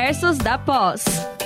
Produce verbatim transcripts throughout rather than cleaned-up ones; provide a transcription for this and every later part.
Diversos da Pós.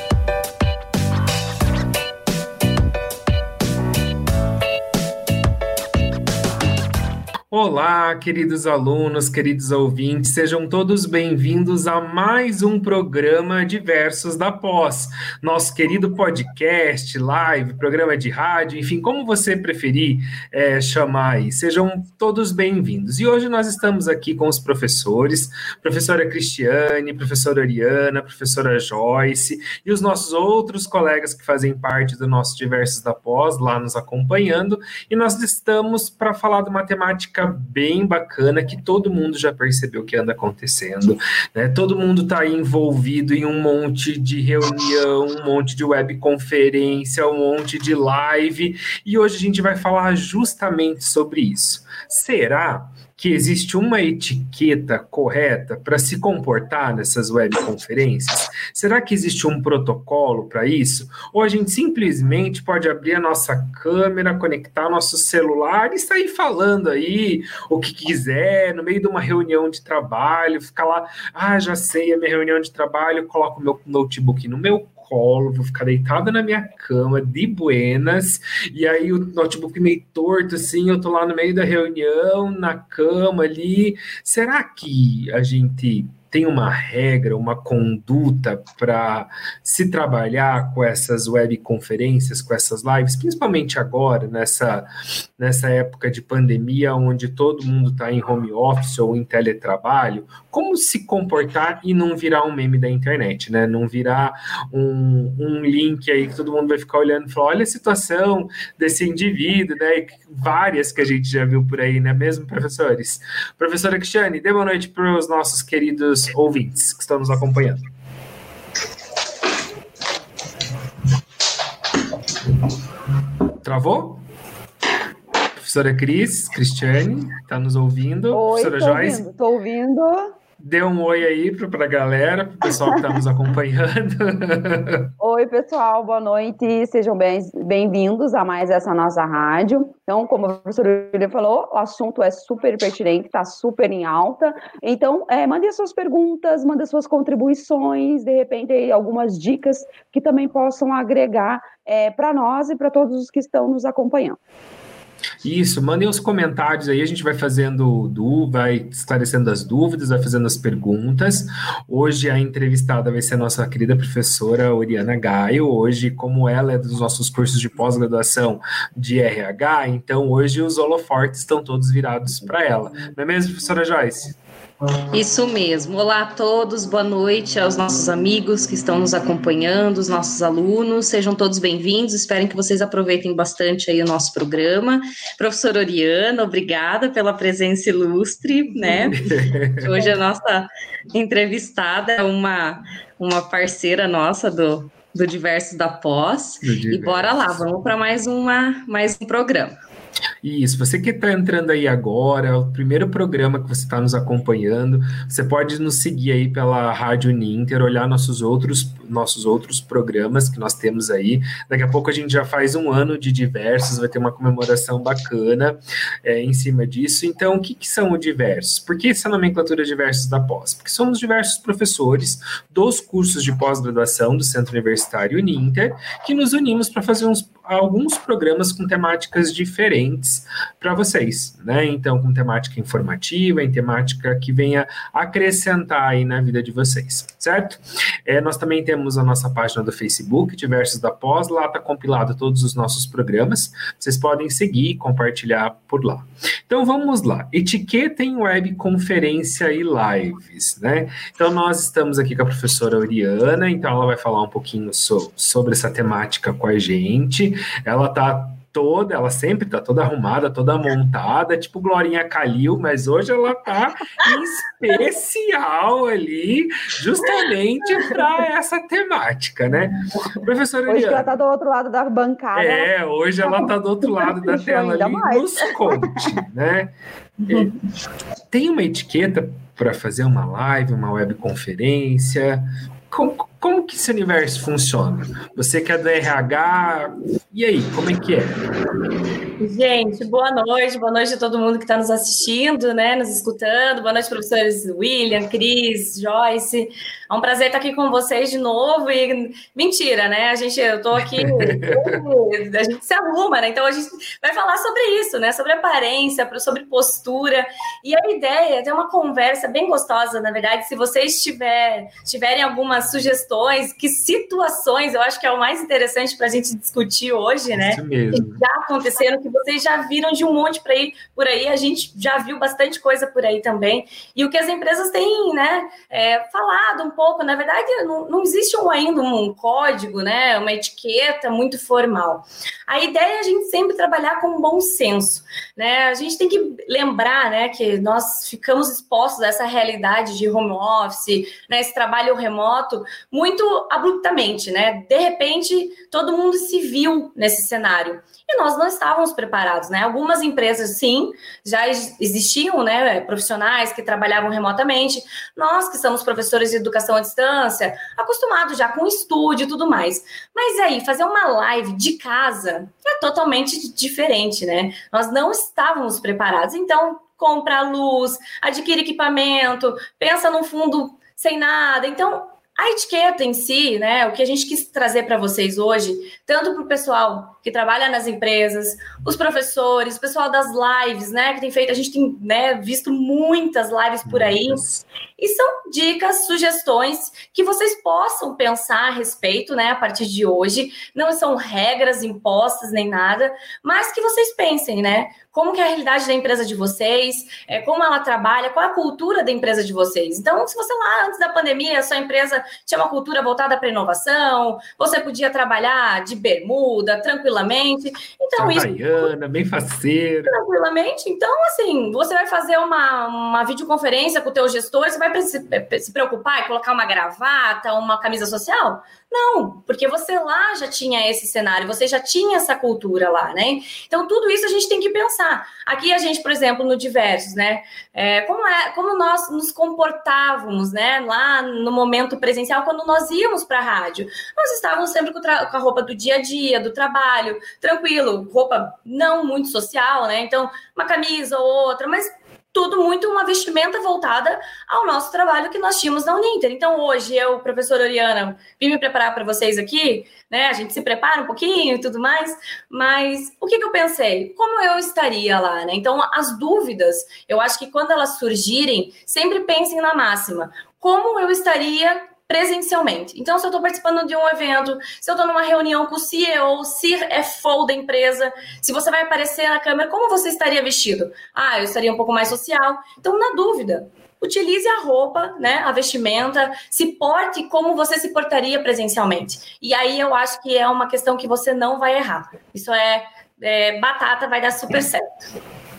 Olá, queridos alunos, queridos ouvintes, sejam todos bem-vindos a mais um programa Diversos da Pós, nosso querido podcast, live, programa de rádio, enfim, como você preferir é, chamar aí, sejam todos bem-vindos. E hoje nós estamos aqui com os professores, professora Cristiane, professora Oriana, professora Joyce e os nossos outros colegas que fazem parte do nosso Diversos da Pós, lá nos acompanhando, e nós estamos para falar de uma temática bem bacana que todo mundo já percebeu que anda acontecendo, né? Todo mundo está envolvido em um monte de reunião, um monte de webconferência, um monte de live, e hoje a gente vai falar justamente sobre isso. Será que existe uma etiqueta correta para se comportar nessas webconferências? Será que existe um protocolo para isso? Ou a gente simplesmente pode abrir a nossa câmera, conectar nosso celular e sair falando aí o que quiser, no meio de uma reunião de trabalho, ficar lá, ah, já sei, a minha reunião de trabalho, coloco o meu notebook no meu colo, vou ficar deitada na minha cama, de buenas, e aí o notebook meio torto, assim, eu tô lá no meio da reunião, na cama ali. Será que a gente tem uma regra, uma conduta para se trabalhar com essas webconferências, com essas lives, principalmente agora, nessa, nessa época de pandemia, onde todo mundo está em home office ou em teletrabalho? Como se comportar e não virar um meme da internet, né? Não virar um, um link aí que todo mundo vai ficar olhando e falar, olha a situação desse indivíduo, né? E várias que a gente já viu por aí, né? Mesmo, professores? Professora Cristiane, dê boa noite para os nossos queridos ouvintes que estão nos acompanhando. Travou? Professora Cris, Cristiane, está nos ouvindo? Oi, professora tô Joyce? ouvindo, tô ouvindo. Dê um oi aí para a galera, para o pessoal que está nos acompanhando. Oi, pessoal, boa noite, sejam bem, bem-vindos a mais essa nossa rádio. Então, como a professora Julia falou, o assunto é super pertinente, está super em alta. Então, é, mande as suas perguntas, mande as suas contribuições, de repente, algumas dicas que também possam agregar é, para nós e para todos os que estão nos acompanhando. Isso, mandem os comentários aí, a gente vai fazendo, vai esclarecendo as dúvidas, vai fazendo as perguntas. Hoje a entrevistada vai ser a nossa querida professora Oriana Gaio. Hoje, como ela é dos nossos cursos de pós-graduação de R H, então hoje os holofortes estão todos virados para ela. Não é mesmo, professora Joyce? Isso mesmo. Olá a todos, boa noite aos nossos amigos que estão nos acompanhando, os nossos alunos, sejam todos bem-vindos, espero que vocês aproveitem bastante aí o nosso programa. Professora Oriana, obrigada pela presença ilustre, né? Hoje a nossa entrevistada é uma, uma parceira nossa do, do Diversos da Pós, e bora lá, vamos para mais, uma, mais um programa. Isso, você que está entrando aí agora, é o primeiro programa que você está nos acompanhando, você pode nos seguir aí pela Rádio Uninter, olhar nossos outros, nossos outros programas que nós temos aí. Daqui a pouco a gente já faz um ano de Diversos, vai ter uma comemoração bacana é, em cima disso. Então, o que, que são o Diversos? Por que essa nomenclatura Diversos da Pós? Porque somos diversos professores dos cursos de pós-graduação do Centro Universitário Uninter, que nos unimos para fazer uns, alguns programas com temáticas diferentes para vocês, né? Então, com temática informativa, em temática que venha acrescentar aí na vida de vocês, certo? É, nós também temos a nossa página do Facebook, Diversos da Pós, lá está compilado todos os nossos programas, vocês podem seguir e compartilhar por lá. Então, vamos lá. Etiqueta em webconferência e lives, né? Então, nós estamos aqui com a professora Oriana, então ela vai falar um pouquinho so, sobre essa temática com a gente. Ela está toda, ela sempre tá toda arrumada, toda montada, tipo Glorinha Calil, mas hoje ela tá especial ali, justamente para essa temática, né? Professora Hoje Oriana, ela tá do outro lado da bancada. É, hoje ela tá do outro lado da tela ali, mais. nos conte, né? É, tem uma etiqueta para fazer uma live, uma webconferência? Como, como que esse universo funciona? Você que é do R H, e aí, como é que é? Gente, boa noite, boa noite a todo mundo que está nos assistindo, né, nos escutando, boa noite, professores William, Cris, Joyce, é um prazer estar aqui com vocês de novo, e mentira, né, a gente, eu tô aqui, a gente se arruma, né, então a gente vai falar sobre isso, né, sobre aparência, sobre postura, e a ideia é ter uma conversa bem gostosa, na verdade, se vocês tiver, tiverem algumas sugestões, que situações, eu acho que é o mais interessante para a gente discutir hoje, né, isso mesmo. que já aconteceram, que vocês já viram de um monte por aí, por aí, a gente já viu bastante coisa por aí também, e o que as empresas têm, né, é, falado um pouco, na verdade, não, não existe um, ainda um código, né, uma etiqueta muito formal. A ideia é a gente sempre trabalhar com bom senso, né, a gente tem que lembrar, né, que nós ficamos expostos a essa realidade de home office, né, esse trabalho remoto, muito abruptamente, né, de repente, todo mundo se viu nesse cenário, e nós não estávamos preparados, né? Algumas empresas, sim, já existiam, né, profissionais que trabalhavam remotamente. Nós, que somos professores de educação à distância, acostumados já com estúdio e tudo mais. Mas aí, fazer uma live de casa é totalmente diferente, né? Nós não estávamos preparados. Então, compra luz, adquire equipamento, pensa num fundo sem nada. Então, a etiqueta em si, né, o que a gente quis trazer para vocês hoje, tanto para o pessoal que trabalha nas empresas, os professores, o pessoal das lives, né, que tem feito, a gente tem, né, visto muitas lives por aí, e são dicas, sugestões que vocês possam pensar a respeito, né, a partir de hoje, não são regras impostas nem nada, mas que vocês pensem, né, como que é a realidade da empresa de vocês, é, como ela trabalha, qual é a cultura da empresa de vocês. Então, se você lá, antes da pandemia, a sua empresa tinha uma cultura voltada para inovação, você podia trabalhar de bermuda, tranquilamente. Então, isso... Havaiana, bem faceira. Tranquilamente. Então, assim, você vai fazer uma, uma videoconferência com o teu gestor, você vai se, se preocupar em colocar uma gravata, uma camisa social? Não, porque você lá já tinha esse cenário, você já tinha essa cultura lá, né? Então, tudo isso a gente tem que pensar. Aqui a gente, por exemplo, no Diversos, né? É, como, é, como nós nos comportávamos, né? Lá no momento presencial, quando nós íamos para a rádio. Nós estávamos sempre com, com a roupa do dia a dia, do trabalho, tranquilo, roupa não muito social, né? Então, uma camisa ou outra, mas... tudo muito uma vestimenta voltada ao nosso trabalho que nós tínhamos na Uninter. Então, hoje, eu, professora Oriana, vim me preparar para vocês aqui, né? A gente se prepara um pouquinho e tudo mais, mas o que, que eu pensei? Como eu estaria lá, né? Então, as dúvidas, eu acho que quando elas surgirem, sempre pensem na máxima. Como eu estaria presencialmente. Então, se eu estou participando de um evento, se eu estou numa reunião com o C E O, C F O da empresa, se você vai aparecer na câmera, como você estaria vestido? Ah, eu estaria um pouco mais social. Então, na dúvida, utilize a roupa, né, a vestimenta, se porte como você se portaria presencialmente. E aí eu acho que é uma questão que você não vai errar. Isso é, é batata, vai dar super certo.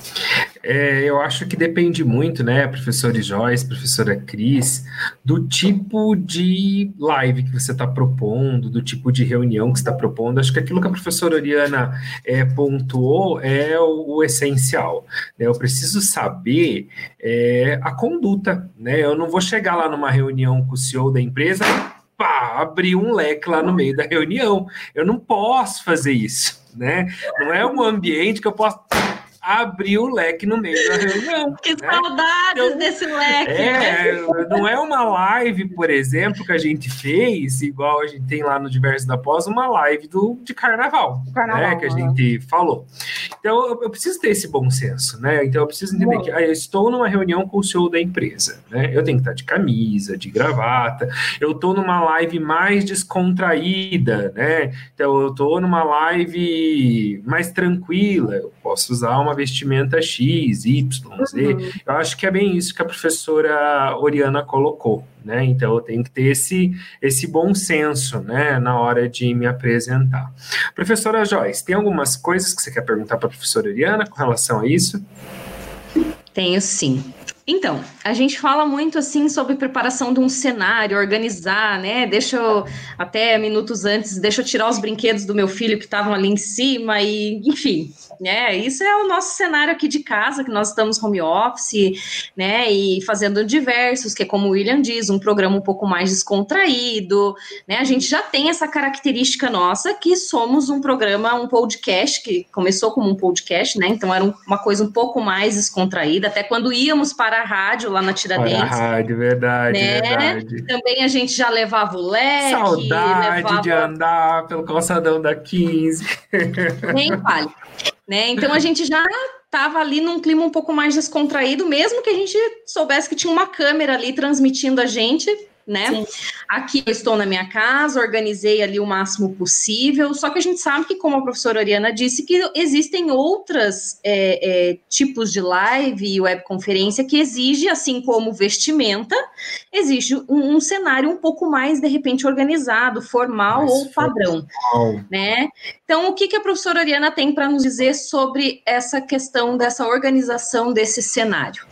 É, eu acho que depende muito, né, professora Joyce, professora Cris, do tipo de live que você está propondo, do tipo de reunião que você está propondo. Acho que aquilo que a professora Oriana é, pontuou é o, o essencial, né? Eu preciso saber é, a conduta, né? Eu não vou chegar lá numa reunião com o C E O da empresa, pá, abrir um leque lá no meio da reunião. Eu não posso fazer isso, né? Não é um ambiente que eu posso... abrir o leque no meio da reunião. Que né? saudades então, desse leque! É, né? Não é uma live, por exemplo, que a gente fez, igual a gente tem lá no Diverso da Pós, uma live do, de carnaval, carnaval né, que a gente falou. Então, eu, eu preciso ter esse bom senso, né? Então, eu preciso entender bom. que ah, eu estou numa reunião com o C E O da empresa, né? Eu tenho que estar de camisa, de gravata, eu estou numa live mais descontraída, né? Então, eu estou numa live mais tranquila, eu posso usar uma vestimenta X, Y, Z. Uhum. Eu acho que é bem isso que a professora Oriana colocou, né? Então eu tenho que ter esse, esse bom senso, né, na hora de me apresentar. Professora Joyce, tem algumas coisas que você quer perguntar para a professora Oriana com relação a isso? Tenho sim. Então, a gente fala muito assim sobre preparação de um cenário, organizar, né? Deixa eu, até minutos antes, deixa eu tirar os brinquedos do meu filho que estavam ali em cima e, enfim, né? Isso é o nosso cenário aqui de casa, que nós estamos home office, né? E fazendo diversos, que é como o William diz, um programa um pouco mais descontraído, né? A gente já tem essa característica nossa, que somos um programa, um podcast, que começou como um podcast, né? Então era uma coisa um pouco mais descontraída, até quando íamos para a rádio lá na Tiradentes. Para a rádio, verdade, né? verdade. Também a gente já levava o leque. Saudade levava... de andar pelo calçadão da quinze. Nem fale. Né? Então a gente já estava ali num clima um pouco mais descontraído, mesmo que a gente soubesse que tinha uma câmera ali transmitindo a gente, né? Sim. Aqui eu estou na minha casa, organizei ali o máximo possível, só que a gente sabe que, como a professora Oriana disse, que existem outras é, é, tipos de live e webconferência que exige, assim como vestimenta, exige um, um cenário um pouco mais, de repente, organizado, formal mais ou padrão, formal. Né? Então, o que, que a professora Oriana tem para nos dizer sobre essa questão dessa organização desse cenário?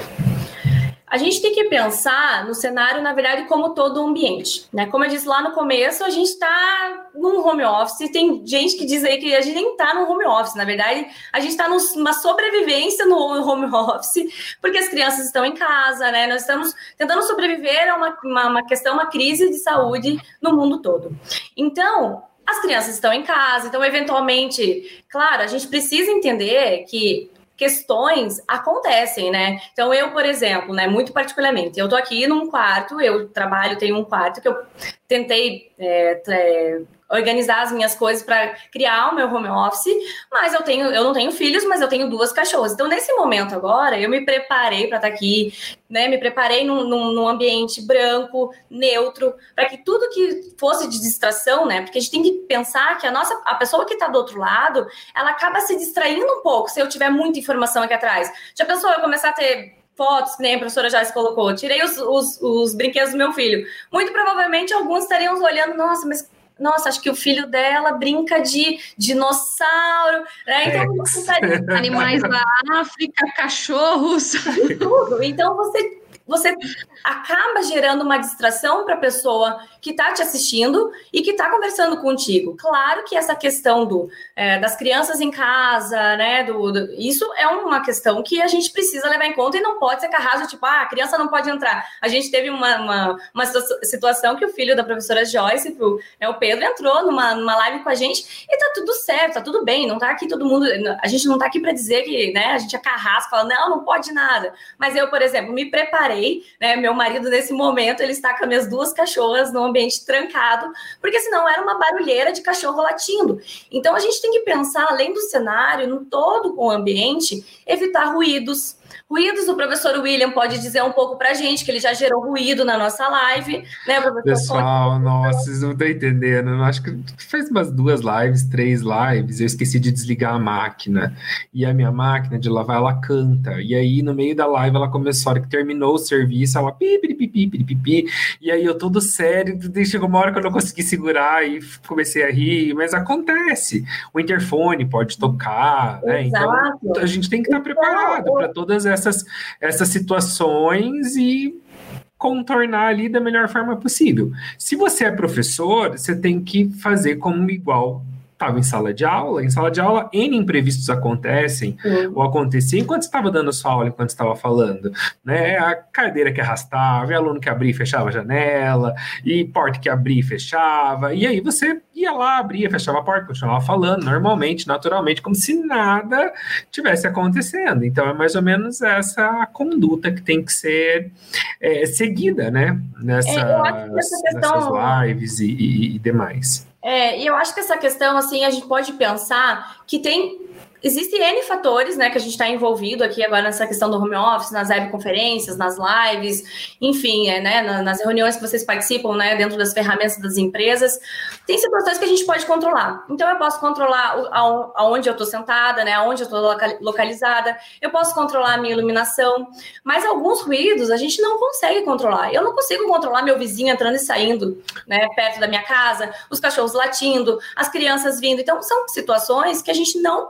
A gente tem que pensar no cenário, na verdade, como todo o ambiente, né? Como eu disse lá no começo, a gente está num home office, tem gente que diz aí que a gente nem está no home office, na verdade, a gente está numa sobrevivência no home office, porque as crianças estão em casa, né? Nós estamos tentando sobreviver a uma, uma, uma questão, uma crise de saúde no mundo todo. Então, as crianças estão em casa, então, eventualmente, claro, a gente precisa entender que questões acontecem, né? Então, eu, por exemplo, né, muito particularmente, eu tô aqui num quarto, eu trabalho, tenho um quarto que eu tentei é, é, organizar as minhas coisas para criar o meu home office, mas eu tenho, eu não tenho filhos, mas eu tenho duas cachorras. Então, nesse momento agora, eu me preparei para estar aqui, né? Me preparei num, num, num ambiente branco, neutro, para que tudo que fosse de distração, né? Porque a gente tem que pensar que a nossa, a pessoa que está do outro lado, ela acaba se distraindo um pouco se eu tiver muita informação aqui atrás. Já pensou eu começar a ter fotos, que nem a professora Joyce colocou, tirei os, os, os brinquedos do meu filho. Muito provavelmente alguns estariam olhando, nossa, mas nossa, acho que o filho dela brinca de dinossauro, né? Então, estaria... animais da África, cachorros, e tudo. Então você você acaba gerando uma distração para a pessoa que está te assistindo e que está conversando contigo. Claro que essa questão do, é, das crianças em casa, né, do, do, isso é uma questão que a gente precisa levar em conta e não pode ser carrasco, tipo, ah, a criança não pode entrar. A gente teve uma, uma, uma situação que o filho da professora Joyce, o, né, o Pedro, entrou numa, numa live com a gente e tá tudo certo, tá tudo bem, não tá aqui todo mundo, a gente não tá aqui para dizer que, né, a gente é carrasco, fala, não, não pode nada. Mas eu, por exemplo, me preparei, né, meu marido nesse momento, ele está com as minhas duas cachorras no ambiente trancado, porque senão era uma barulheira de cachorro latindo. Então a gente tem que pensar, além do cenário, no todo o ambiente, evitar ruídos. Ruídos, o professor William pode dizer um pouco pra gente, que ele já gerou ruído na nossa live, né, professor? Pessoal, nossa, vocês não estão entendendo. Eu acho que fez umas duas lives, três lives, eu esqueci de desligar a máquina. E a minha máquina de lavar, ela canta. E aí, no meio da live, ela começou, a hora que terminou o serviço, ela pi, pi, pi, pi, pi, pi, pi. E aí, eu todo sério, chegou uma hora que eu não consegui segurar e comecei a rir, mas acontece. O interfone pode tocar, né? Exato. Então, a gente tem que estar preparado para todas essas Essas, essas situações e contornar ali da melhor forma possível. Se você é professor, você tem que fazer como igual estava em sala de aula. Em sala de aula, N imprevistos acontecem, uhum. ou aconteciam enquanto estava dando sua aula, enquanto estava falando, né? A cadeira que arrastava, e aluno que abria e fechava a janela, e porta que abria e fechava, e aí você ia lá, abria, fechava a porta, continuava falando normalmente, naturalmente, como se nada tivesse acontecendo. Então, é mais ou menos essa a conduta que tem que ser é, seguida, né? Nessas, é, questão... nessas lives e, e, e demais. É, e eu acho que essa questão, assim, a gente pode pensar que tem... Existem N fatores, né, que a gente está envolvido aqui agora nessa questão do home office, nas webconferências, nas lives, enfim, é, né, nas reuniões que vocês participam, né, dentro das ferramentas das empresas. Tem situações que a gente pode controlar. Então, eu posso controlar aonde eu estou sentada, né, aonde eu estou localizada, eu posso controlar a minha iluminação, mas alguns ruídos a gente não consegue controlar. Eu não consigo controlar meu vizinho entrando e saindo, né, perto da minha casa, os cachorros latindo, as crianças vindo. Então, são situações que a gente não pode controlar.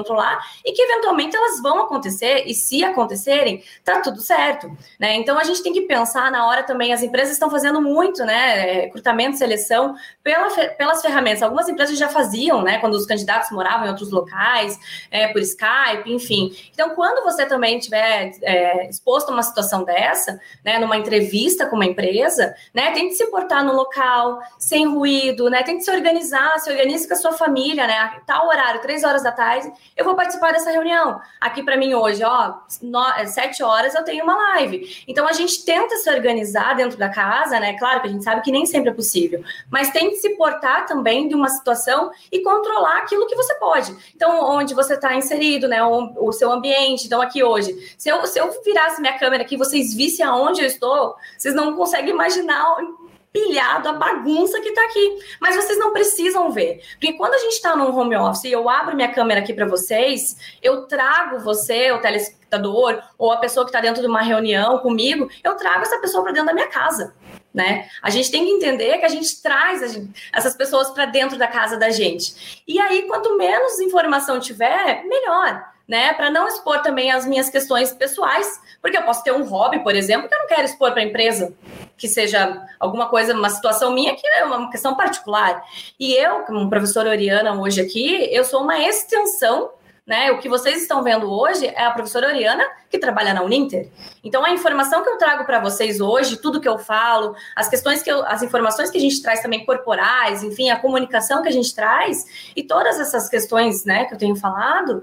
controlar e que eventualmente elas vão acontecer, e se acontecerem, tá tudo certo, né? Então a gente tem que pensar na hora também, as empresas estão fazendo muito, né, recrutamento, seleção, pela, pelas ferramentas. Algumas empresas já faziam, né, quando os candidatos moravam em outros locais, é, por Skype, enfim. Então, quando você também estiver é, exposto a uma situação dessa, né, numa entrevista com uma empresa, né, tente se portar no local, sem ruído, né, tente se organizar, se organize com a sua família, né, tal horário, três horas da tarde, eu vou participar dessa reunião. Aqui para mim hoje, ó, no, sete horas eu tenho uma live. Então, a gente tenta se organizar dentro da casa, né, claro que a gente sabe que nem sempre é possível, mas tente se portar também de uma situação e controlar aquilo que você pode. Então, onde você está inserido, né, o, o seu ambiente. Então, aqui hoje, se eu, se eu virasse minha câmera aqui, vocês vissem aonde eu estou, vocês não conseguem imaginar pilhado a bagunça que tá aqui. Mas vocês não precisam ver. Porque quando a gente tá num home office e eu abro minha câmera aqui para vocês, eu trago você, o telespectador, ou a pessoa que tá dentro de uma reunião comigo, eu trago essa pessoa para dentro da minha casa. Né? A gente tem que entender que a gente traz a gente, essas pessoas para dentro da casa da gente. E aí, quanto menos informação tiver, melhor. Né, para não expor também as minhas questões pessoais, porque eu posso ter um hobby, por exemplo, que eu não quero expor para a empresa, que seja alguma coisa, uma situação minha que é uma questão particular. E eu, como professora Oriana hoje aqui, eu sou uma extensão, né? O que vocês estão vendo hoje é a professora Oriana que trabalha na Uninter. Então, a informação que eu trago para vocês hoje, tudo que eu falo, as questões que eu, as informações que a gente traz também corporais, enfim, a comunicação que a gente traz e todas essas questões, né, que eu tenho falado,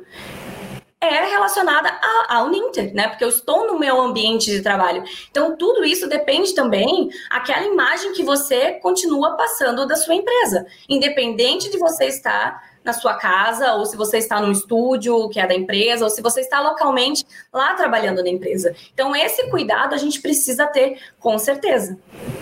é relacionada à Uninter, né? Porque eu estou no meu ambiente de trabalho. Então, tudo isso depende também daquela imagem que você continua passando da sua empresa. Independente de você estar na sua casa, ou se você está no estúdio, que é da empresa, ou se você está localmente lá trabalhando na empresa. Então, esse cuidado a gente precisa ter, com certeza.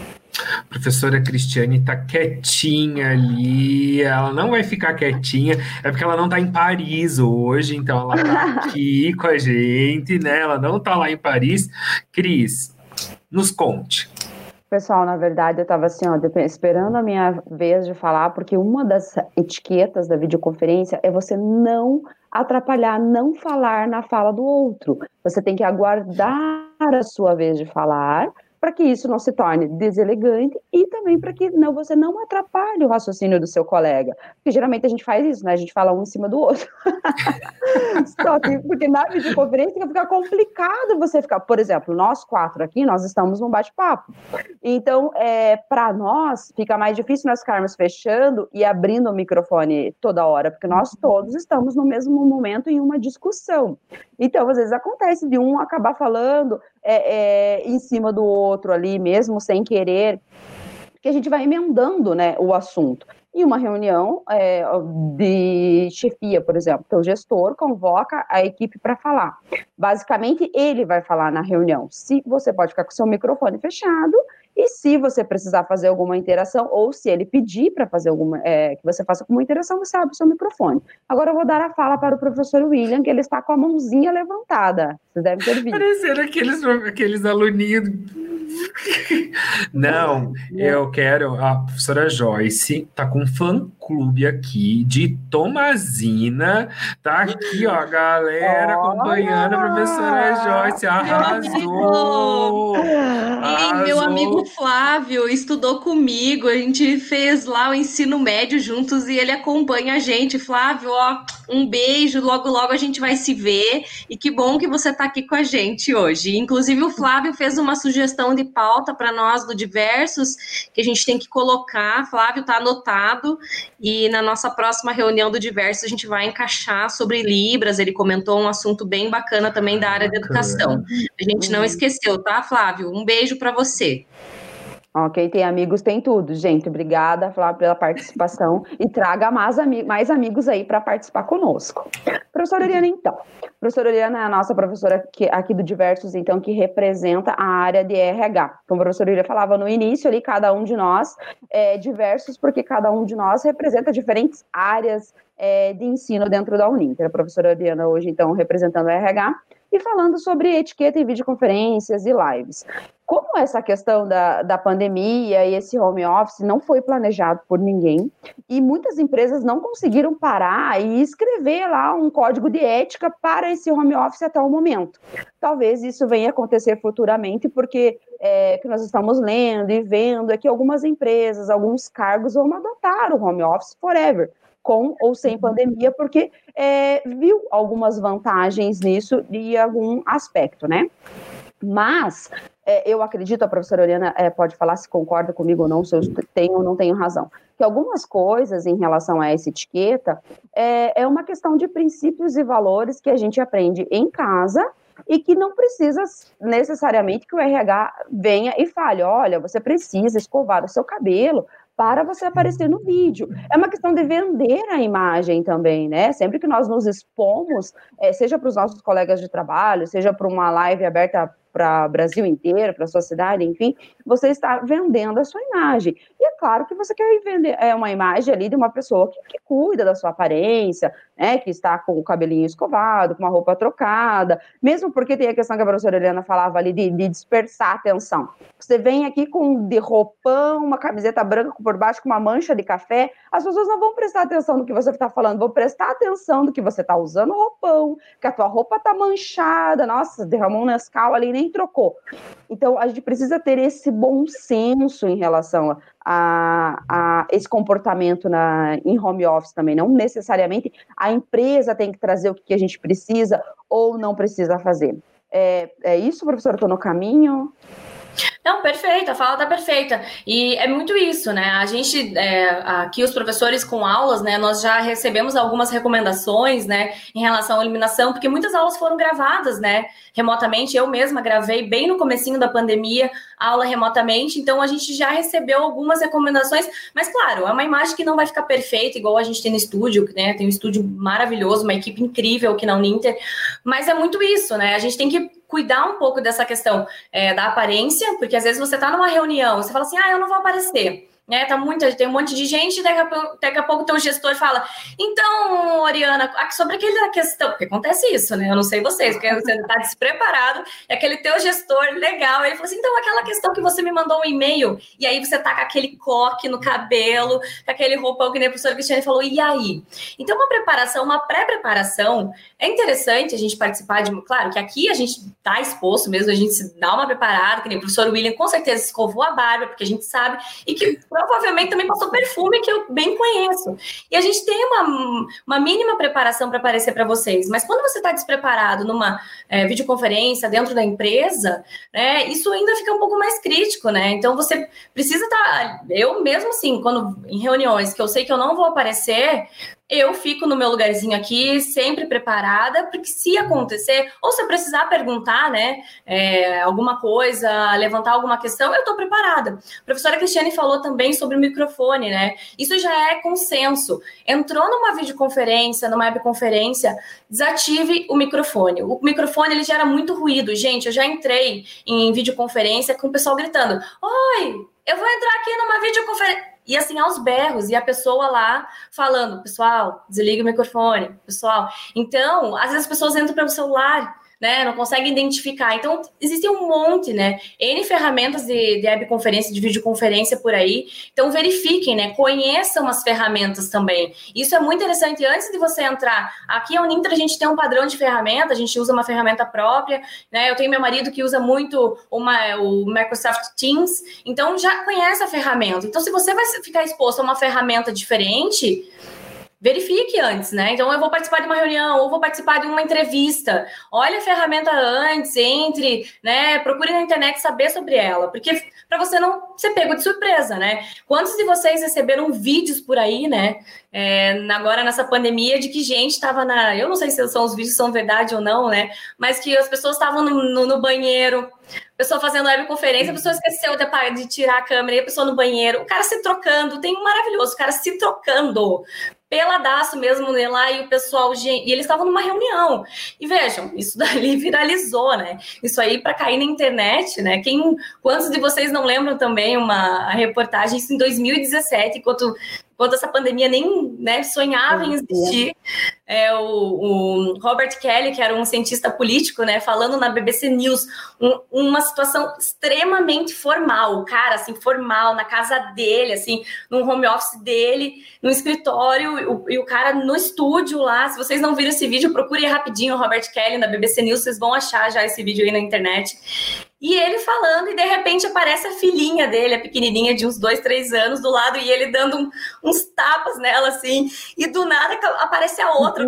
A professora Cristiane está quietinha ali, ela não vai ficar quietinha, é porque ela não está em Paris hoje, então ela está aqui com a gente, né? Ela não está lá em Paris. Cris, nos conte. Pessoal, na verdade, eu estava assim, ó, esperando a minha vez de falar, porque uma das etiquetas da videoconferência é você não atrapalhar, não falar na fala do outro. Você tem que aguardar a sua vez de falar, para que isso não se torne deselegante e também para que não, você não atrapalhe o raciocínio do seu colega. Porque geralmente a gente faz isso, né? A gente fala um em cima do outro. Só que, porque na videoconferência fica complicado você ficar... Por exemplo, nós quatro aqui, nós estamos num bate-papo. Então, é, para nós, fica mais difícil nós ficarmos fechando e abrindo o microfone toda hora, porque nós todos estamos no mesmo momento em uma discussão. Então, às vezes acontece de um acabar falando é, é, em cima do outro ali mesmo, sem querer, que a gente vai emendando, né, o assunto. Em uma reunião é, de chefia, por exemplo, então o gestor convoca a equipe para falar. Basicamente, ele vai falar na reunião. Se você pode ficar com o seu microfone fechado, e se você precisar fazer alguma interação, ou se ele pedir para fazer alguma, é, que você faça alguma interação, você abre o seu microfone. Agora eu vou dar a fala para o professor William, que ele está com a mãozinha levantada. Vocês devem ter visto. Parecendo aqueles, aqueles aluninhos. Não, eu quero. A professora Joyce tá com um fã-clube aqui de Tomazina. Tá aqui, ó, a galera acompanhando a professora Joyce. Arrasou! E meu amigo Flávio estudou comigo. A gente fez lá o ensino médio juntos e ele acompanha a gente. Flávio, ó, um beijo. Logo, logo a gente vai se ver. E que bom que você tá aqui com a gente hoje. Inclusive, o Flávio fez uma sugestão de pauta para nós do Diversos, que a gente tem que colocar. Flávio, tá anotado, e na nossa próxima reunião do Diversos a gente vai encaixar sobre Libras. Ele comentou um assunto bem bacana também da área da educação. A gente não esqueceu, tá, Flávio? Um beijo para você. Ok, tem amigos, tem tudo. Gente, obrigada, Flávio, pela participação e traga mais, ami- mais amigos aí para participar conosco. Professora Oriana, então. Professora Oriana é a nossa professora aqui, aqui do Diversos, então, que representa a área de R H. Como a professora Oriana falava no início ali, cada um de nós é diversos, porque cada um de nós representa diferentes áreas é, de ensino dentro da Uninter. A professora Oriana hoje, então, representando a R H e falando sobre etiqueta em videoconferências e lives. como essa questão da, da pandemia e esse home office não foi planejado por ninguém, e muitas empresas não conseguiram parar e escrever lá um código de ética para esse home office até o momento. Talvez isso venha acontecer futuramente, porque é, que nós estamos lendo e vendo é que algumas empresas, alguns cargos vão adotar o home office forever, com ou sem pandemia, porque é, viu algumas vantagens nisso de algum aspecto, né? Mas é, eu acredito, a professora Oriana é, pode falar se concorda comigo ou não, se eu tenho ou não tenho razão, que algumas coisas em relação a essa etiqueta é, é uma questão de princípios e valores que a gente aprende em casa e que não precisa necessariamente que o R H venha e fale, olha, você precisa escovar o seu cabelo para você aparecer no vídeo. É uma questão de vender a imagem também, né? Sempre que nós nos expomos, é, seja para os nossos colegas de trabalho, seja para uma live aberta para o Brasil inteiro, para a sua cidade, enfim, você está vendendo a sua imagem. E é claro que você quer vender é, uma imagem ali de uma pessoa que, que cuida da sua aparência, né, que está com o cabelinho escovado, com uma roupa trocada, mesmo porque tem a questão que a professora Helena falava ali de, de dispersar a atenção. Você vem aqui com de roupão, uma camiseta branca por baixo com uma mancha de café, as pessoas não vão prestar atenção no que você está falando, vão prestar atenção no que você está usando roupão, que a tua roupa está manchada, nossa, derramou um Nescau ali, nem trocou. Então, a gente precisa ter esse bom senso em relação a, a esse comportamento na, em home office também. Não necessariamente a empresa tem que trazer o que a gente precisa ou não precisa fazer. É, é isso, professora? Estou no caminho? Não, perfeita, a fala tá perfeita. E é muito isso, né? A gente, é, aqui os professores com aulas, né, nós já recebemos algumas recomendações, né, em relação à eliminação, porque muitas aulas foram gravadas, né, remotamente. Eu mesma gravei bem no comecinho da pandemia, aula remotamente, então a gente já recebeu algumas recomendações, mas claro, é uma imagem que não vai ficar perfeita, igual a gente tem no estúdio, né, tem um estúdio maravilhoso, uma equipe incrível aqui na Uninter, mas é muito isso, né, a gente tem que cuidar um pouco dessa questão é, da aparência, porque às vezes você tá numa reunião, você fala assim, ah, eu não vou aparecer, né, tá muito, tem um monte de gente, e daqui a pouco, daqui a pouco teu gestor fala, então, Oriana, sobre aquela questão, porque acontece isso, né, eu não sei vocês, porque você tá despreparado, e aquele teu gestor legal, ele falou assim, então, aquela questão que você me mandou um e-mail, e aí você tá com aquele coque no cabelo, com aquele roupão que nem a professora Cristiane falou, e aí? Então, uma preparação, uma pré-preparação, é interessante a gente participar de, claro, que aqui a gente tá exposto mesmo, a gente se dá uma preparada, que nem o professor William, com certeza escovou a barba, porque a gente sabe, e que provavelmente também passou perfume, que eu bem conheço. E a gente tem uma, uma mínima preparação para aparecer para vocês. Mas quando você está despreparado numa é, videoconferência dentro da empresa, né, isso ainda fica um pouco mais crítico, né? Então você precisa estar... Tá, eu mesmo assim, quando em reuniões que eu sei que eu não vou aparecer, eu fico no meu lugarzinho aqui, sempre preparada, porque se acontecer, ou se eu precisar perguntar, né, é, alguma coisa, levantar alguma questão, eu tô preparada. A professora Cristiane falou também sobre o microfone, né, isso já é consenso. Entrou numa videoconferência, numa webconferência, desative o microfone. O microfone, ele gera muito ruído. Gente, eu já entrei em videoconferência com o pessoal gritando, oi, eu vou entrar aqui numa videoconferência. E assim, aos berros, e a pessoa lá falando, pessoal, desliga o microfone, pessoal. Então, às vezes as pessoas entram pelo celular, né, não conseguem identificar. Então, existem um monte, né, N ferramentas de, de webconferência, de videoconferência por aí. Então, verifiquem, né, conheçam as ferramentas também. Isso é muito interessante. Antes de você entrar, aqui a Uninter a gente tem um padrão de ferramenta, a gente usa uma ferramenta própria, né, eu tenho meu marido que usa muito uma, o Microsoft Teams, então já conhece a ferramenta. Então, se você vai ficar exposto a uma ferramenta diferente, verifique antes, né? Então, eu vou participar de uma reunião ou vou participar de uma entrevista. Olha a ferramenta antes, entre, né? Procure na internet saber sobre ela, porque para você não ser pego de surpresa, né? Quantos de vocês receberam vídeos por aí, né? É, agora nessa pandemia, de que gente estava na... Eu não sei se são os vídeos são verdade ou não, né? Mas que as pessoas estavam no, no, no banheiro, a pessoa fazendo webconferência, a pessoa esqueceu de, de tirar a câmera, e a pessoa no banheiro, o cara se trocando, tem um maravilhoso, o cara se trocando, peladaço mesmo lá, e o pessoal, gente, e eles estavam numa reunião, e vejam, isso dali viralizou, né, isso aí para cair na internet, né, quem, quantos de vocês não lembram também uma a reportagem, isso em dois mil e dezessete, enquanto quando essa pandemia nem, né, sonhava em existir. É, o, o Robert Kelly, que era um cientista político, né, falando na B B C News, um, uma situação extremamente formal, o cara, assim, formal, na casa dele, assim, no home office dele, no escritório, e o, e o cara no estúdio lá. Se vocês não viram esse vídeo, procurem rapidinho o Robert Kelly na B B C News, vocês vão achar já esse vídeo aí na internet. E ele falando, e de repente aparece a filhinha dele, a pequenininha de uns dois, três anos do lado, e ele dando um, uns tapas nela, assim, e do nada aparece a outra,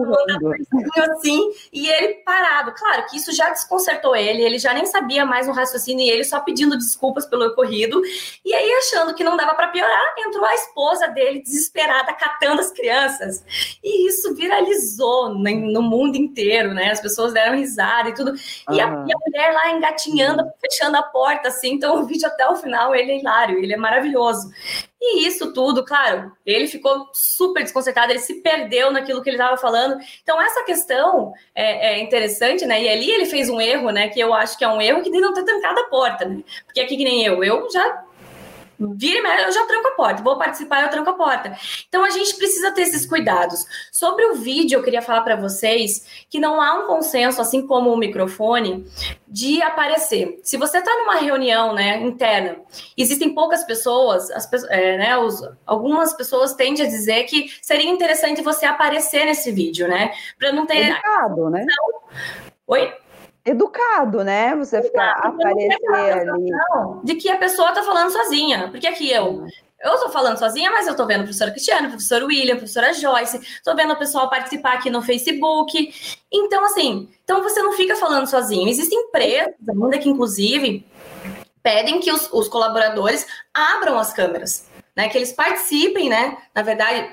assim, e ele parado. Claro que isso já desconcertou ele, ele já nem sabia mais o raciocínio, e ele só pedindo desculpas pelo ocorrido, e aí achando que não dava para piorar, entrou a esposa dele, desesperada, catando as crianças, e isso viralizou no mundo inteiro, né, as pessoas deram risada e tudo, e a, e a mulher lá engatinhando, fechando a porta, assim, então o vídeo até o final, ele é hilário, ele é maravilhoso. E isso tudo, claro, ele ficou super desconcertado, ele se perdeu naquilo que ele estava falando. Então, essa questão é, é interessante, né? E ali ele fez um erro, né? Que eu acho que é um erro que de não ter trancado a porta, né? Porque aqui que nem eu, eu já... vira e mexe, eu já tranco a porta, vou participar, eu tranco a porta. Então a gente precisa ter esses cuidados. Sobre o vídeo, eu queria falar para vocês que não há um consenso, assim como o microfone, de aparecer. Se você está numa reunião, né, interna, existem poucas pessoas, as, é, né, os, algumas pessoas tendem a dizer que seria interessante você aparecer nesse vídeo, né, para não ter... Educado, né? Oi? Educado, né? Você ficar aparecer ali. De que a pessoa tá falando sozinha. Porque aqui eu, eu tô falando sozinha, mas eu tô vendo a professora Cristiane, a professora William, a professora Joyce, tô vendo o pessoal participar aqui no Facebook. Então, assim, então você não fica falando sozinho. Existem empresas ainda que, inclusive, pedem que os, os colaboradores abram as câmeras, né? Que eles participem, né? Na verdade...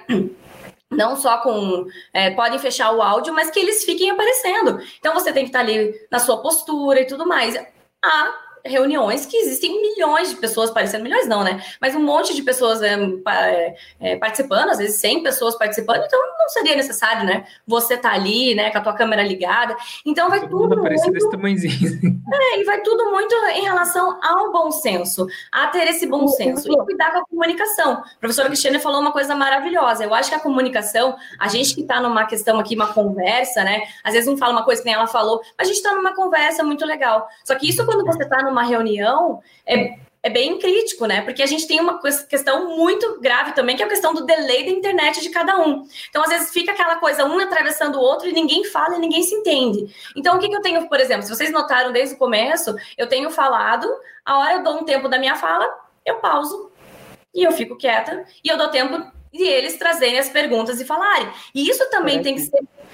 não só com... É, podem fechar o áudio, mas que eles fiquem aparecendo. Então, você tem que estar ali na sua postura e tudo mais. Há reuniões que existem milhões de pessoas aparecendo, milhões não, né? Mas um monte de pessoas é, é, participando, às vezes cem pessoas participando, então não seria necessário, né? Você tá ali, né, com a tua câmera ligada. Então, vai Todo tudo muito... desse tamanhozinho. É, e vai tudo muito em relação ao bom senso, a ter esse bom senso e cuidar com a comunicação. A professora Cristiane falou uma coisa maravilhosa. Eu acho que a comunicação, a gente que está numa questão aqui, uma conversa, né? Às vezes um fala uma coisa que nem ela falou, mas a gente está numa conversa muito legal. Só que isso, quando você está numa reunião, é, é bem crítico, né? Porque a gente tem uma questão muito grave também, que é a questão do delay da internet de cada um. Então, às vezes, fica aquela coisa, um atravessando o outro, e ninguém fala e ninguém se entende. Então, o que, que eu tenho, por exemplo, se vocês notaram desde o começo, eu tenho falado, a hora eu dou um tempo da minha fala, eu pauso, e eu fico quieta, e eu dou tempo de eles trazerem as perguntas e falarem. E isso também é tem que ser...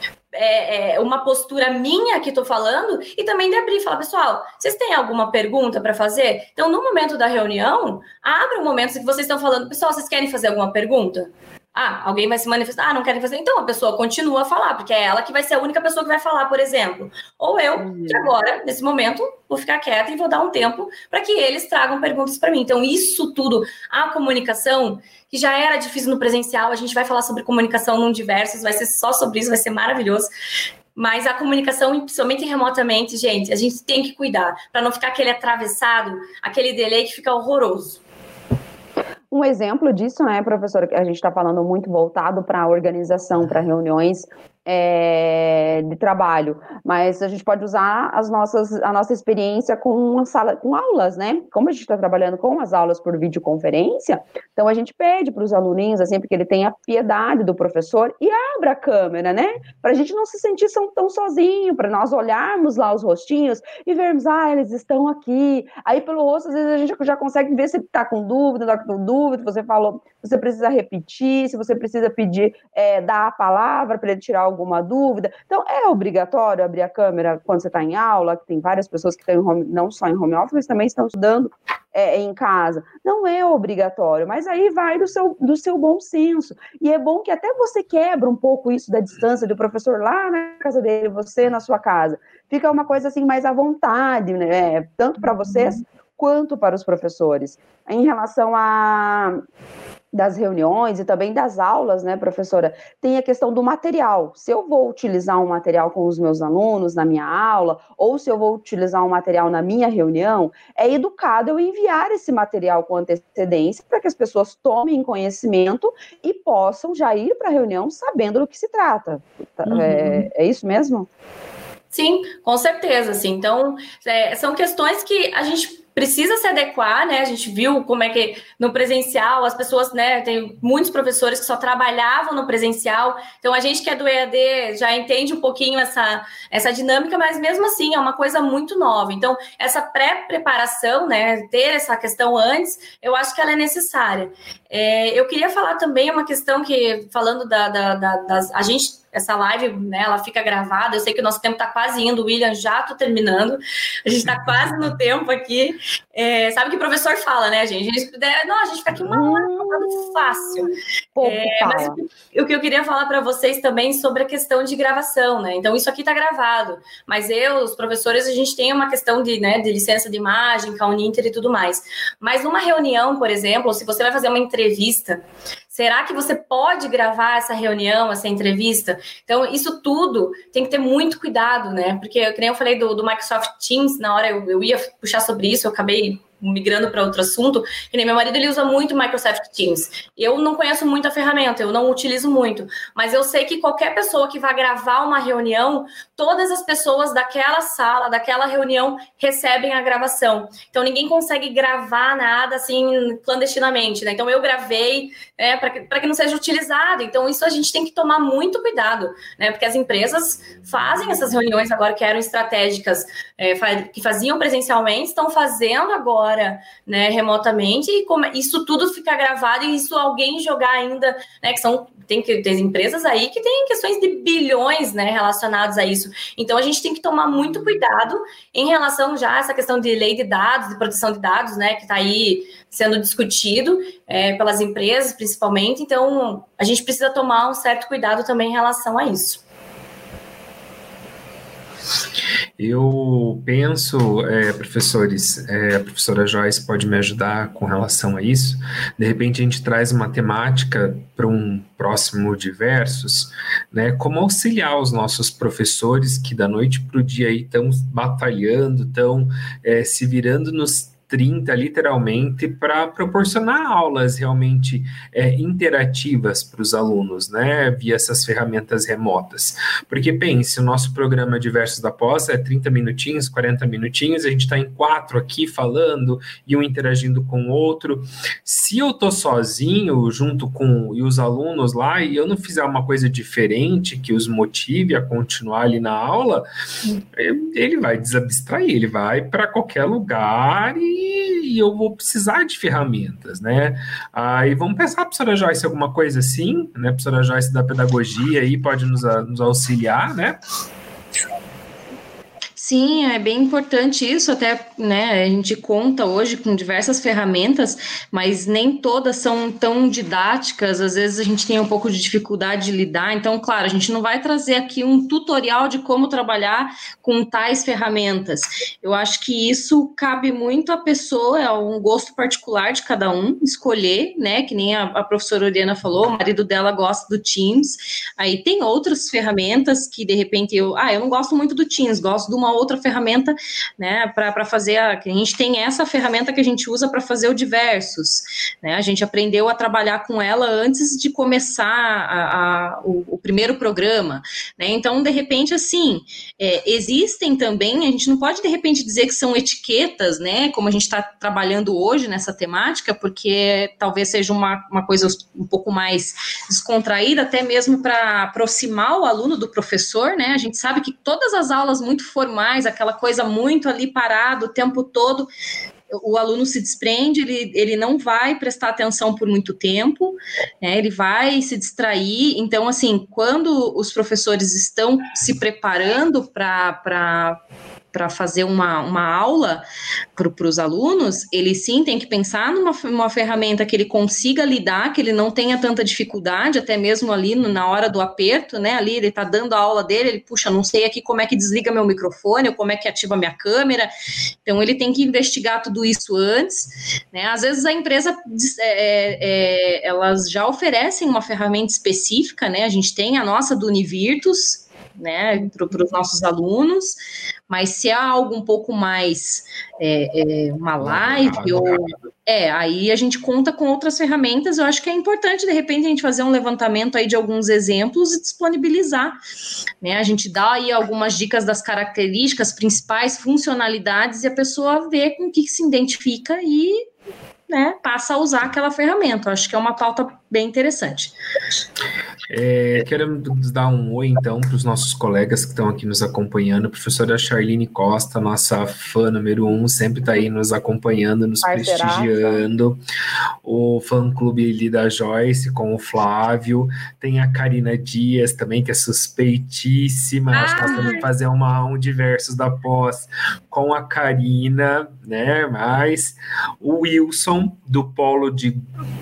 É, é uma postura minha que estou falando, e também de abrir e falar, pessoal, vocês têm alguma pergunta para fazer? Então, no momento da reunião, abra um momento que vocês estão falando, pessoal, vocês querem fazer alguma pergunta? Ah, alguém vai se manifestar, ah, não querem fazer? Então, a pessoa continua a falar, porque é ela que vai ser a única pessoa que vai falar, por exemplo. Ou eu, que agora, nesse momento, vou ficar quieta e vou dar um tempo para que eles tragam perguntas para mim. Então, isso tudo, a comunicação, que já era difícil no presencial, a gente vai falar sobre comunicação num Diversos, vai ser só sobre isso, vai ser maravilhoso. Mas a comunicação, principalmente remotamente, gente, a gente tem que cuidar, para não ficar aquele atravessado, aquele delay que fica horroroso. Um exemplo disso, né, professora, que a gente está falando muito voltado para a organização, para reuniões é, de trabalho, mas a gente pode usar as nossas, a nossa experiência com uma sala, com aulas, né? Como a gente está trabalhando com as aulas por videoconferência, então a gente pede para os aluninhos, assim, porque ele tenha piedade do professor e abra a câmera, né? Para a gente não se sentir tão, tão sozinho, para nós olharmos lá os rostinhos e vermos, ah, eles estão aqui. Aí pelo rosto, às vezes a gente já consegue ver se ele está com dúvida, não está com dúvida, você falou, você precisa repetir, se você precisa pedir, é, dar a palavra para ele tirar alguma dúvida. Então, é obrigatório abrir a câmera quando você está em aula, que tem várias pessoas que estão em home, não só em home office, mas também estão estudando é, em casa. Não é obrigatório, mas aí vai do seu, do seu bom senso. E é bom que até você quebra um pouco isso da distância do professor lá na casa dele, você na sua casa. Fica uma coisa assim mais à vontade, né? Tanto para vocês quanto para os professores. Em relação a das reuniões e também das aulas, né, professora, tem a questão do material. Se eu vou utilizar um material com os meus alunos na minha aula, ou se eu vou utilizar um material na minha reunião, é educado eu enviar esse material com antecedência para que as pessoas tomem conhecimento e possam já ir para a reunião sabendo do que se trata. Uhum. É, é isso mesmo? Sim, com certeza, sim. Então, é, são questões que a gente precisa se adequar, né? A gente viu como é que no presencial as pessoas, né? Tem muitos professores que só trabalhavam no presencial. Então, a gente que é do E A D já entende um pouquinho essa, essa dinâmica, mas mesmo assim é uma coisa muito nova. Então, essa pré-preparação, né? Ter essa questão antes, eu acho que ela é necessária. É, eu queria falar também uma questão que, falando da, da, da, das... A gente... Essa live, né, ela fica gravada. Eu sei que o nosso tempo está quase indo, William, já estou terminando. A gente está quase no tempo aqui. É, sabe que o professor fala, né, gente? A gente, não, a gente fica aqui uma hora falando fácil. É, mas o que eu queria falar para vocês também sobre a questão de gravação, né? Então, isso aqui está gravado. Mas eu, os professores, a gente tem uma questão de, né, de licença de imagem, Uninter e tudo mais. Mas numa reunião, por exemplo, se você vai fazer uma entrevista, será que você pode gravar essa reunião, essa entrevista? Então, isso tudo tem que ter muito cuidado, né? Porque, como eu falei do, do Microsoft Teams, na hora eu, eu ia puxar sobre isso, eu acabei migrando para outro assunto, que nem meu marido, ele usa muito o Microsoft Teams. Eu não conheço muito a ferramenta, eu não utilizo muito, mas eu sei que qualquer pessoa que vai gravar uma reunião, todas as pessoas daquela sala, daquela reunião, recebem a gravação. Então, ninguém consegue gravar nada, assim, clandestinamente, né? Então, eu gravei, né, para que, para que não seja utilizado. Então, isso a gente tem que tomar muito cuidado, né? Porque as empresas fazem essas reuniões agora que eram estratégicas, é, que faziam presencialmente, estão fazendo agora, né, remotamente, e como isso tudo fica gravado e isso alguém jogar ainda, né, que são, tem que ter empresas aí que tem questões de bilhões, né, relacionados a isso. Então, a gente tem que tomar muito cuidado em relação já a essa questão de lei de dados, de proteção de dados, né, que está aí sendo discutido é, pelas empresas, principalmente. Então, a gente precisa tomar um certo cuidado também em relação a isso. Eu penso, é, professores, é, a professora Joyce pode me ajudar com relação a isso. De repente a gente traz uma temática para um próximo Diversos, né? Como auxiliar os nossos professores que da noite para o dia estão batalhando, estão é, se virando nos trinta, literalmente, para proporcionar aulas realmente é, interativas para os alunos, né, via essas ferramentas remotas. Porque, pense, o nosso programa Diversos da Pós é trinta minutinhos, quarenta minutinhos, a gente está em quatro aqui falando e um interagindo com o outro. Se eu estou sozinho, junto com e os alunos lá, e eu não fizer uma coisa diferente que os motive a continuar ali na aula, ele vai desabstrair, ele vai para qualquer lugar e e eu vou precisar de ferramentas, né? Aí vamos pensar, professora Joyce, alguma coisa assim, né? Professora Joyce da pedagogia aí pode nos, nos auxiliar, né? Sim, é bem importante isso, até, né, a gente conta hoje com diversas ferramentas, mas nem todas são tão didáticas, às vezes a gente tem um pouco de dificuldade de lidar, então, claro, a gente não vai trazer aqui um tutorial de como trabalhar com tais ferramentas. Eu acho que isso cabe muito à pessoa, é um gosto particular de cada um, escolher, né, que nem a, a professora Oriana falou, o marido dela gosta do Teams, aí tem outras ferramentas que, de repente, eu, ah, eu não gosto muito do Teams, gosto de uma outra ferramenta, né, para fazer, a, a gente tem essa ferramenta que a gente usa para fazer o Diversos, né, a gente aprendeu a trabalhar com ela antes de começar a, a, o, o primeiro programa, né, então, de repente, assim, é, existem também, a gente não pode, de repente, dizer que são etiquetas, né, como a gente está trabalhando hoje nessa temática, porque talvez seja uma, uma coisa um pouco mais descontraída, até mesmo para aproximar o aluno do professor, né, a gente sabe que todas as aulas muito formais, aquela coisa muito ali parado o tempo todo, o aluno se desprende, ele, ele não vai prestar atenção por muito tempo, né, ele vai se distrair. Então, assim, quando os professores estão se preparando para para fazer uma, uma aula para os alunos, ele sim tem que pensar numa uma ferramenta que ele consiga lidar, que ele não tenha tanta dificuldade, até mesmo ali no, na hora do aperto, né? Ali ele está dando a aula dele, ele, puxa, não sei aqui como é que desliga meu microfone, ou como é que ativa minha câmera. Então, ele tem que investigar tudo isso antes, né? Às vezes a empresa, é, é, elas já oferecem uma ferramenta específica, né? A gente tem a nossa do Univirtus, né, para os nossos alunos, mas se há algo um pouco mais é, é, uma live ou é, aí a gente conta com outras ferramentas. Eu acho que é importante, de repente, a gente fazer um levantamento aí de alguns exemplos e disponibilizar, né, a gente dá aí algumas dicas das características principais, funcionalidades, e a pessoa vê com o que se identifica e, né, passa a usar aquela ferramenta. Eu acho que é uma pauta bem interessante. É, queremos dar um oi, então, para os nossos colegas que estão aqui nos acompanhando. A professora Charline Costa, nossa fã número um, sempre está aí nos acompanhando, nos Parceiraça. prestigiando. O fã-clube ali da Joyce, com o Flávio. Tem a Karina Dias também, que é suspeitíssima. Ah. Acho que nós temos que fazer uma, um diversos da pós com a Karina, né? Mas o Wilson, do Polo de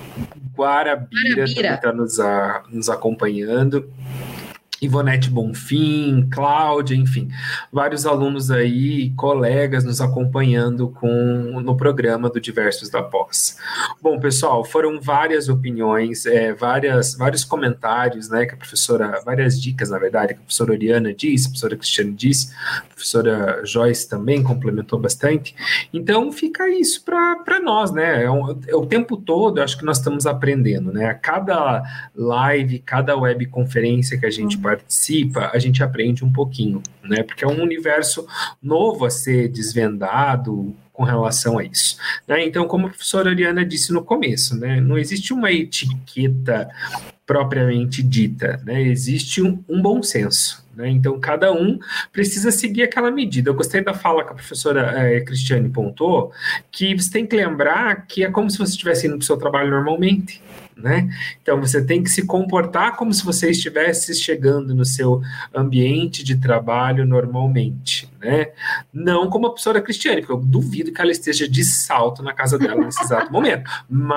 Guarabira, Guarabira. também está nos, a, nos acompanhando. Ivonete Bonfim, Cláudia, enfim, vários alunos aí, colegas nos acompanhando com, no programa do Diversos da Pós. Bom, pessoal, foram várias opiniões, é, várias, vários comentários, né, que a professora, várias dicas, na verdade, que a professora Oriana disse, a professora Cristiane disse, a professora Joyce também complementou bastante. Então, fica isso para nós, né, é, um, é o tempo todo, eu acho que nós estamos aprendendo, né, a cada live, cada webconferência que a gente participa, participa, a gente aprende um pouquinho, né? Porque é um universo novo a ser desvendado com relação a isso, né? Então, como a professora Ariana disse no começo, né? Não existe uma etiqueta propriamente dita, né? Existe um, um bom senso, né? Então, cada um precisa seguir aquela medida. Eu gostei da fala que a professora é, Cristiane pontuou, que você tem que lembrar que é como se você estivesse indo para o seu trabalho normalmente, né? Então você tem que se comportar como se você estivesse chegando no seu ambiente de trabalho normalmente, né? Não como a professora Cristiane, porque eu duvido que ela esteja de salto na casa dela nesse exato momento,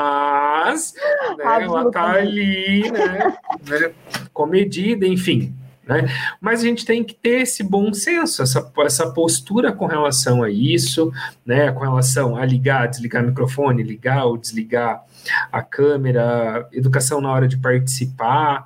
mas, né, ela está ali, né, né, comedida, enfim, né? Mas a gente tem que ter esse bom senso, essa, essa postura com relação a isso, né? Com relação a ligar, desligar o microfone, ligar ou desligar a câmera, educação na hora de participar,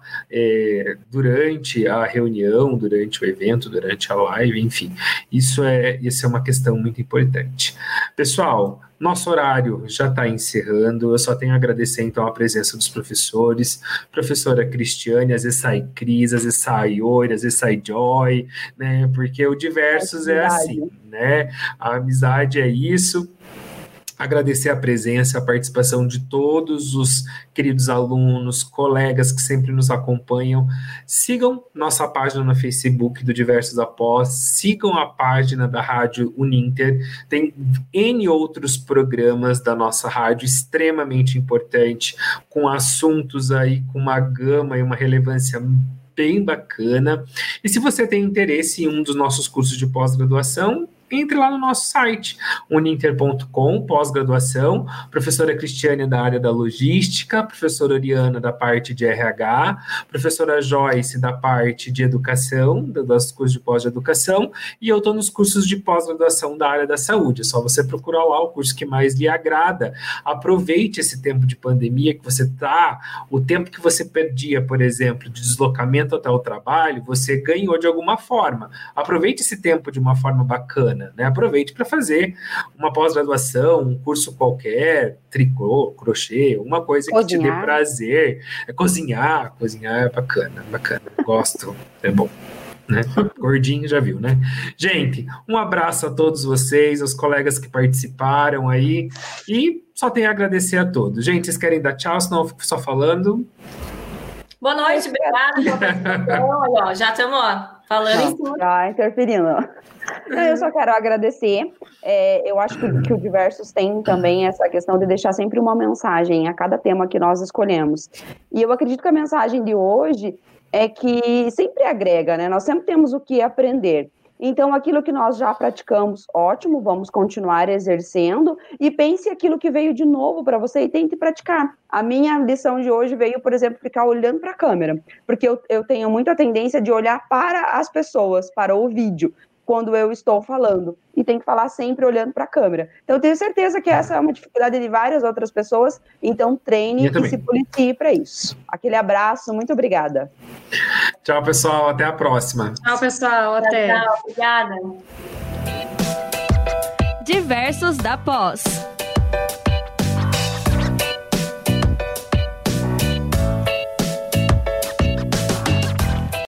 é, durante a reunião, durante o evento, durante a live, enfim, isso é, isso é uma questão muito importante. Pessoal, nosso horário já está encerrando, eu só tenho a agradecer então a presença dos professores, professora Cristiane, às vezes sai Cris, às vezes sai Oi, às vezes sai Joy, né, porque o Diversos é, é assim, né, a amizade é isso. Agradecer a presença, a participação de todos os queridos alunos, colegas que sempre nos acompanham. Sigam nossa página no Facebook do Diversos Após, sigam a página da Rádio Uninter, tem N outros programas da nossa rádio extremamente importante, com assuntos aí, com uma gama e uma relevância bem bacana. E se você tem interesse em um dos nossos cursos de pós-graduação, entre lá no nosso site, uninter ponto com, pós-graduação, professora Cristiane da área da logística, professora Oriana da parte de R H, professora Joyce da parte de educação, dos cursos de pós-educação, e eu estou nos cursos de pós-graduação da área da saúde. É só você procurar lá o curso que mais lhe agrada. Aproveite esse tempo de pandemia que você está, o tempo que você perdia, por exemplo, de deslocamento até o trabalho, você ganhou de alguma forma. Aproveite esse tempo de uma forma bacana. Né? Aproveite para fazer uma pós-graduação, um curso qualquer, tricô, crochê, uma coisa cozinhar. Que te dê prazer. É cozinhar, cozinhar é bacana, bacana. Gosto, é bom. Né? Gordinho já viu, né? Gente, um abraço a todos vocês, aos colegas que participaram aí, e só tenho a agradecer a todos. Gente, vocês querem dar tchau, senão eu fico só falando? Boa noite, obrigada. Olha, já estamos falando em tudo. Já interferindo. Não, eu só quero agradecer. É, eu acho que, que o Diversos tem também essa questão de deixar sempre uma mensagem a cada tema que nós escolhemos. E eu acredito que a mensagem de hoje é que sempre agrega, né? Nós sempre temos o que aprender. Então, aquilo que nós já praticamos, ótimo, vamos continuar exercendo, e pense aquilo que veio de novo para você e tente praticar. A minha lição de hoje veio, por exemplo, ficar olhando para a câmera, porque eu, eu tenho muita tendência de olhar para as pessoas, para o vídeo, quando eu estou falando, e tem que falar sempre olhando para a câmera. Então, eu tenho certeza que essa é uma dificuldade de várias outras pessoas, então treine e se policie para isso. Aquele abraço, muito obrigada. Tchau, pessoal, até a próxima. Tchau, pessoal, até. Tchau, obrigada. Diversos da Pós.